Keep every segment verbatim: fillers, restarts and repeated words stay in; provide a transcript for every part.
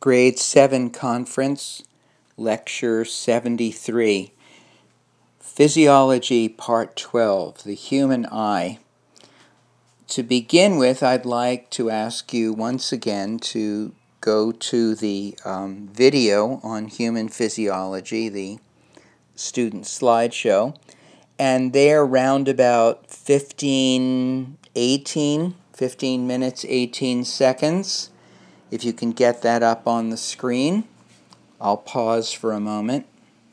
Grade seven Conference, Lecture seventy-three, Physiology Part twelve, The Human Eye. To begin with, I'd like to ask you once again to go to the um, video on human physiology, the student slideshow, and there round about fifteen, eighteen, fifteen minutes, eighteen seconds. If you can get that up on the screen, I'll pause for a moment.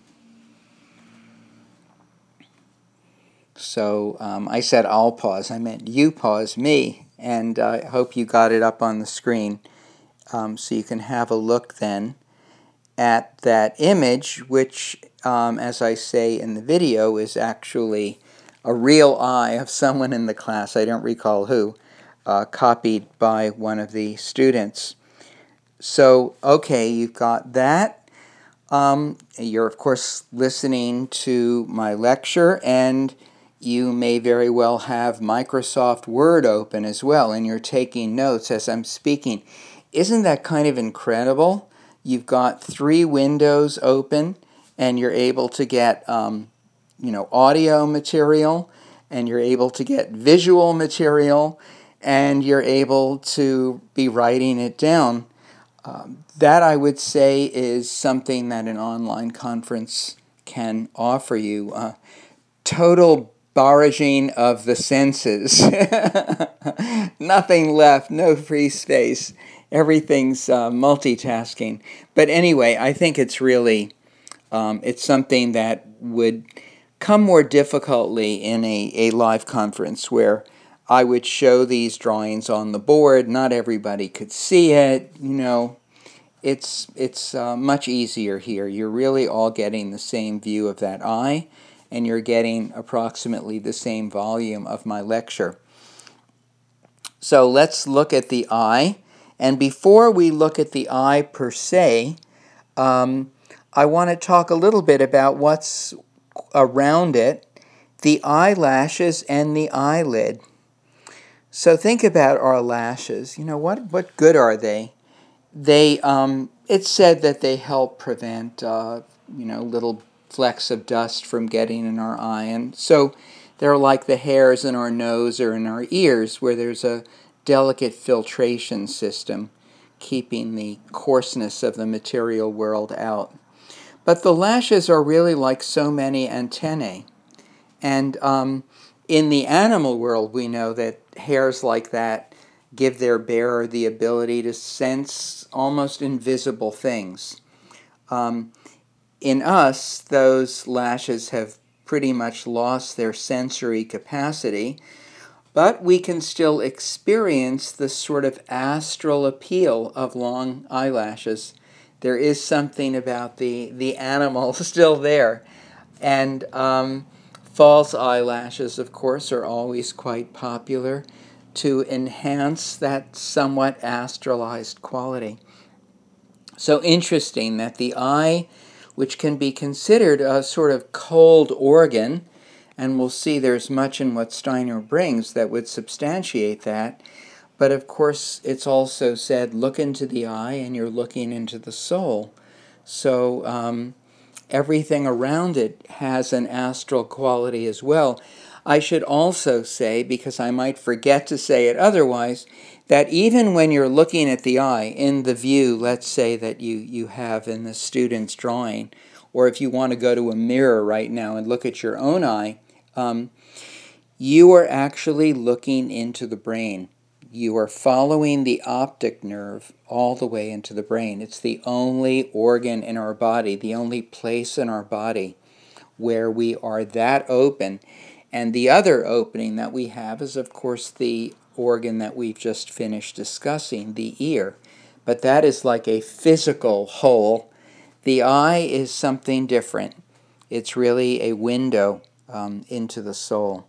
So um, I said I'll pause, I meant you pause me, and I uh, hope you got it up on the screen um, so you can have a look then at that image, which, um, as I say in the video, is actually a real eye of someone in the class, I don't recall who, uh, copied by one of the students. So, okay, you've got that. Um, you're, of course, listening to my lecture, and you may very well have Microsoft Word open as well, and you're taking notes as I'm speaking. Isn't that kind of incredible? You've got three windows open, and you're able to get, um, you know, audio material, and you're able to get visual material, and you're able to be writing it down. Um, that, I would say, is something that an online conference can offer you. Uh, total barraging of the senses. Nothing left, no free space. Everything's uh, multitasking. But anyway, I think it's really, um, it's something that would come more difficultly in a, a live conference where I would show these drawings on the board. Not everybody could see it, you know. It's, it's uh, much easier here. You're really all getting the same view of that eye, and you're getting approximately the same volume of my lecture. So let's look at the eye. And before we look at the eye per se, um, I want to talk a little bit about what's around it, the eyelashes and the eyelid. So think about our lashes. You know, what, what good are they? They, um, it's said that they help prevent, uh, you know, little flecks of dust from getting in our eye. And so they're like the hairs in our nose or in our ears, where there's a delicate filtration system keeping the coarseness of the material world out. But the lashes are really like so many antennae. And um, in the animal world, we know that hairs like that give their bearer the ability to sense almost invisible things. Um, in us, those lashes have pretty much lost their sensory capacity, but we can still experience the sort of astral appeal of long eyelashes. There is something about the, the animal still there. And um, false eyelashes, of course, are always quite popular to enhance that somewhat astralized quality. So interesting that the eye, which can be considered a sort of cold organ, and we'll see there's much in what Steiner brings that would substantiate that, but of course it's also said, look into the eye and you're looking into the soul. So um, everything around it has an astral quality as well. I should also say, because I might forget to say it otherwise, that even when you're looking at the eye in the view, let's say, that you, you have in the student's drawing, or if you want to go to a mirror right now and look at your own eye, um, you are actually looking into the brain. You are following the optic nerve all the way into the brain. It's the only organ in our body, the only place in our body where we are that open. And the other opening that we have is, of course, the organ that we've just finished discussing, the ear. But that is like a physical hole. The eye is something different. It's really a window um, into the soul.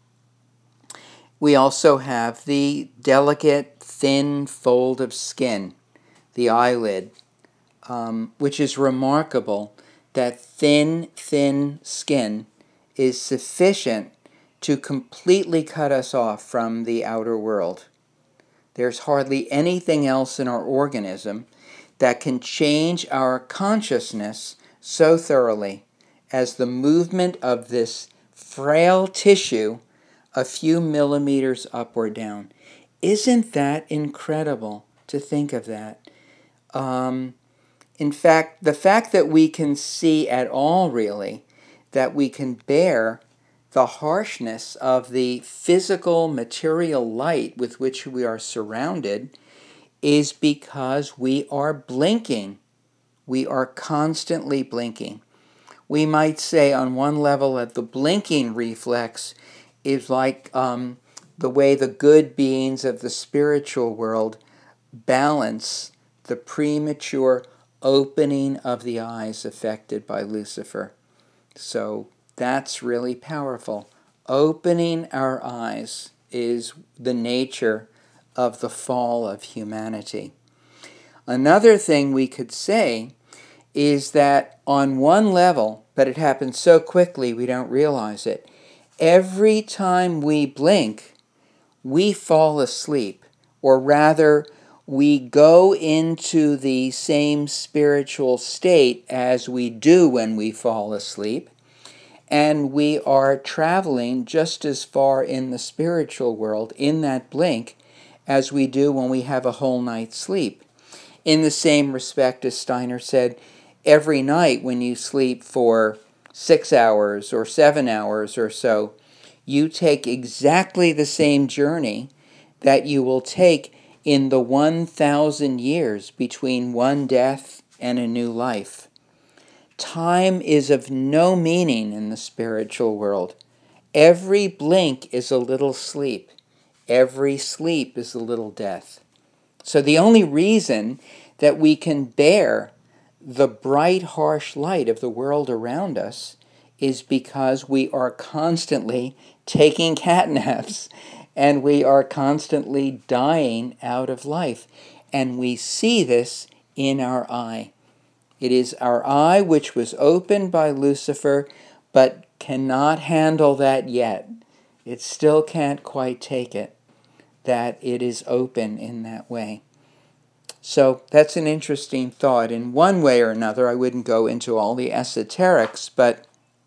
We also have the delicate, thin fold of skin, the eyelid, um, which is remarkable. That thin, thin skin is sufficient to completely cut us off from the outer world. There's hardly anything else in our organism that can change our consciousness so thoroughly as the movement of this frail tissue a few millimeters up or down. Isn't that incredible to think of that? Um, in fact, the fact that we can see at all, really, that we can bear the harshness of the physical material light with which we are surrounded is because we are blinking. We are constantly blinking. We might say on one level that the blinking reflex is like um, the way the good beings of the spiritual world balance the premature opening of the eyes affected by Lucifer. So that's really powerful. Opening our eyes is the nature of the fall of humanity. Another thing we could say is that on one level, but it happens so quickly we don't realize it, every time we blink, we fall asleep, or rather, we go into the same spiritual state as we do when we fall asleep, and we are traveling just as far in the spiritual world in that blink as we do when we have a whole night's sleep. In the same respect, as Steiner said, every night when you sleep for six hours or seven hours or so, you take exactly the same journey that you will take in the one thousand years between one death and a new life. Time is of no meaning in the spiritual world. Every blink is a little sleep. Every sleep is a little death. So the only reason that we can bear the bright, harsh light of the world around us is because we are constantly taking catnaps and we are constantly dying out of life. And we see this in our eye. It is our eye which was opened by Lucifer, but cannot handle that yet. It still can't quite take it, that it is open in that way. So that's an interesting thought. In one way or another, I wouldn't go into all the esoterics, but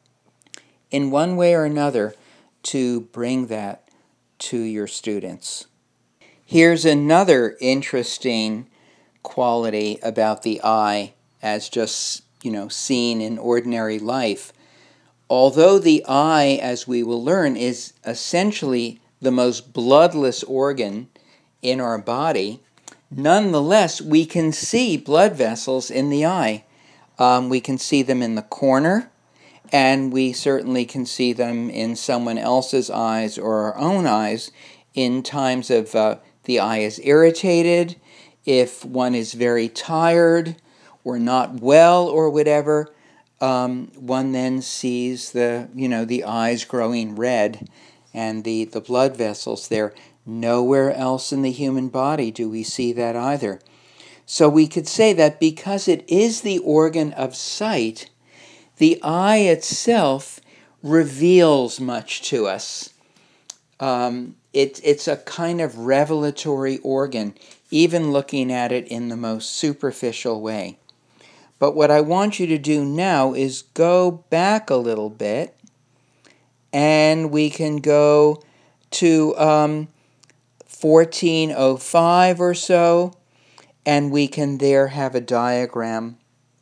in one way or another, to bring that to your students. Here's another interesting quality about the eye as just, you know, seen in ordinary life. Although the eye, as we will learn, is essentially the most bloodless organ in our body, nonetheless, we can see blood vessels in the eye. Um, we can see them in the corner, and we certainly can see them in someone else's eyes or our own eyes in times of uh, the eye is irritated, if one is very tired or not well or whatever. Um, one then sees the, you know, the eyes growing red and the, the blood vessels there. Nowhere else in the human body do we see that either. So we could say that because it is the organ of sight, the eye itself reveals much to us. Um, it, it's a kind of revelatory organ, even looking at it in the most superficial way. But what I want you to do now is go back a little bit, and we can go to um, fourteen oh five or so, and we can there have a diagram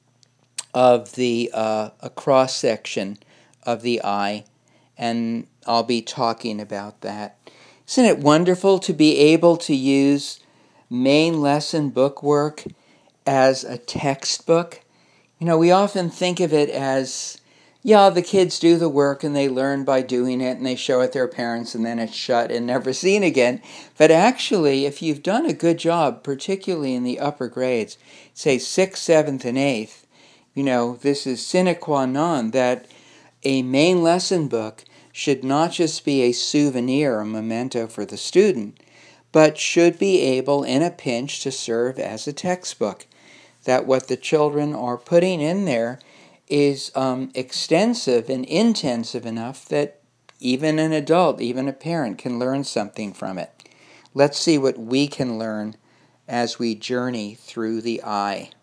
of the uh, a cross-section of the eye, and I'll be talking about that. Isn't it wonderful to be able to use main lesson bookwork as a textbook? You know, we often think of it as, yeah, the kids do the work and they learn by doing it and they show it their parents and then it's shut and never seen again. But actually, if you've done a good job, particularly in the upper grades, say sixth, seventh, and eighth, you know, this is sine qua non that a main lesson book should not just be a souvenir, a memento for the student, but should be able, in a pinch, to serve as a textbook. That what the children are putting in there is um, extensive and intensive enough that even an adult, even a parent, can learn something from it. Let's see what we can learn as we journey through the eye.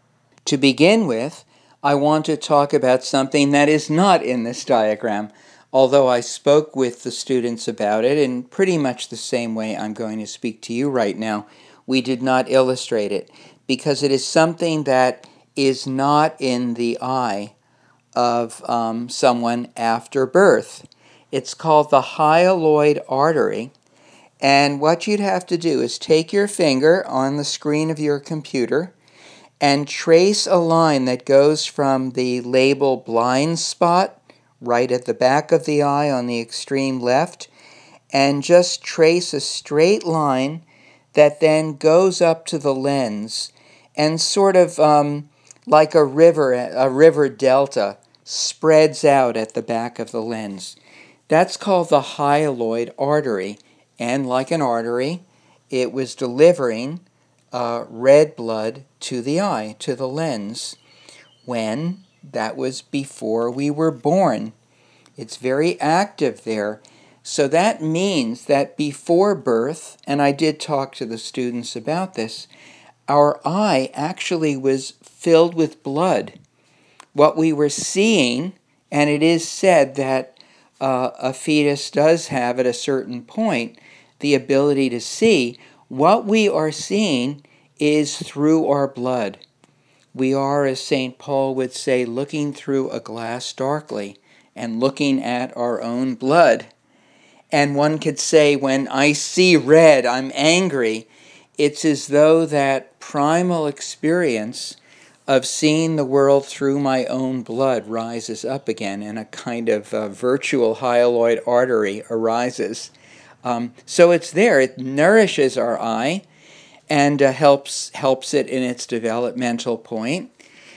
To begin with, I want to talk about something that is not in this diagram, although I spoke with the students about it in pretty much the same way I'm going to speak to you right now. We did not illustrate it because it is something that is not in the eye of um, someone after birth. It's called the hyaloid artery, and what you'd have to do is take your finger on the screen of your computer and trace a line that goes from the label blind spot right at the back of the eye on the extreme left, and just trace a straight line that then goes up to the lens and sort of um, like a river, a river delta, spreads out at the back of the lens. That's called the hyaloid artery, and like an artery, it was delivering uh, red blood to the eye, to the lens, when that was before we were born. It's very active there. So that means that before birth, and I did talk to the students about this, our eye actually was filled with blood. What we were seeing, and it is said that uh, a fetus does have at a certain point the ability to see, what we are seeing is through our blood. We are, as Saint Paul would say, looking through a glass darkly and looking at our own blood. And one could say, when I see red, I'm angry. It's as though that primal experience of seeing the world through my own blood rises up again, and a kind of uh, virtual hyaloid artery arises. Um, so it's there. It nourishes our eye and uh, helps helps it in its developmental point,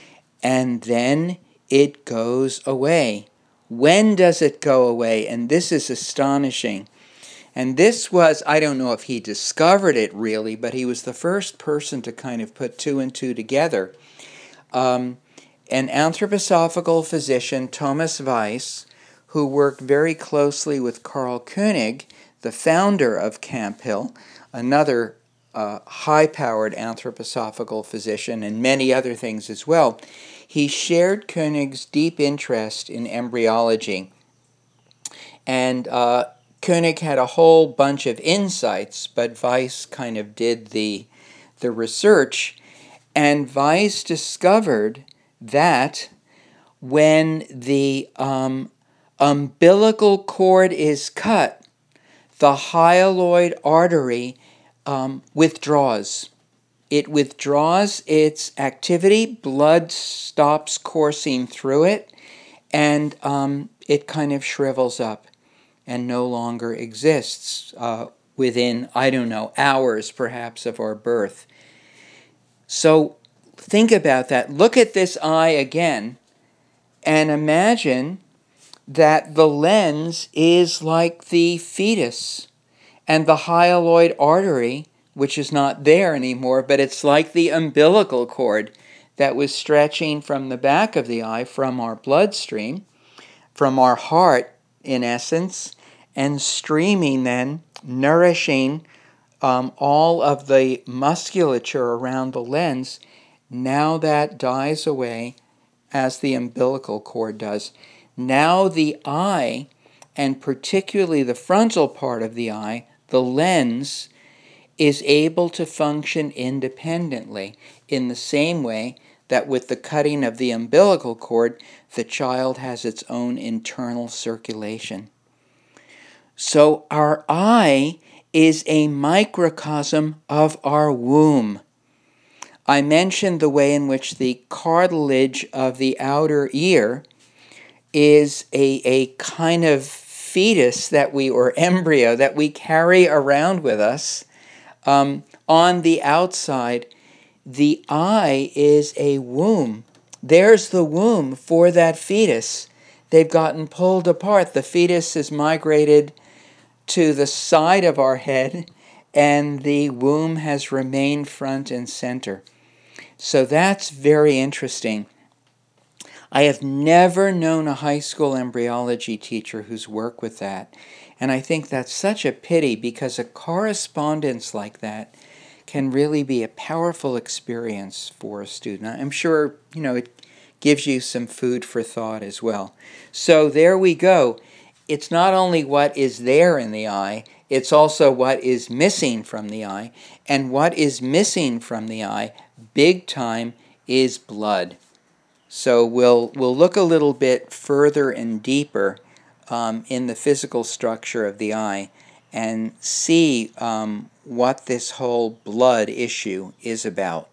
and then it goes away. When does it go away? And this is astonishing. And this was, I don't know if he discovered it really, but he was the first person to kind of put two and two together. Um, an anthroposophical physician, Thomas Weiss, who worked very closely with Carl Koenig, the founder of Camp Hill, another uh, high-powered anthroposophical physician, and many other things as well. He shared Koenig's deep interest in embryology. And uh, Koenig had a whole bunch of insights, but Weiss kind of did the, the research. And Weiss discovered that when the um, umbilical cord is cut, the hyaloid artery um, withdraws. It withdraws its activity, blood stops coursing through it, and um, it kind of shrivels up and no longer exists uh, within, I don't know, hours perhaps of our birth. So think about that. Look at this eye again and imagine that the lens is like the fetus and the hyaloid artery, which is not there anymore, but it's like the umbilical cord that was stretching from the back of the eye, from our bloodstream, from our heart, in essence, and streaming then, nourishing um, all of the musculature around the lens. Now that dies away as the umbilical cord does. Now the eye, and particularly the frontal part of the eye, the lens, is able to function independently in the same way that with the cutting of the umbilical cord, the child has its own internal circulation. So our eye is a microcosm of our womb. I mentioned the way in which the cartilage of the outer ear is a, a kind of fetus that we, or embryo, that we carry around with us. Um, on the outside, the eye is a womb. There's the womb for that fetus. They've gotten pulled apart. The fetus is migrated to the side of our head, and the womb has remained front and center. So that's very interesting. I have never known a high school embryology teacher who's worked with that. And I think that's such a pity, because a correspondence like that can really be a powerful experience for a student. I'm sure, you know, it gives you some food for thought as well. So there we go. It's not only what is there in the eye, it's also what is missing from the eye. And what is missing from the eye, big time, is blood. So we'll, we'll look a little bit further and deeper um, in the physical structure of the eye and see um, what this whole blood issue is about.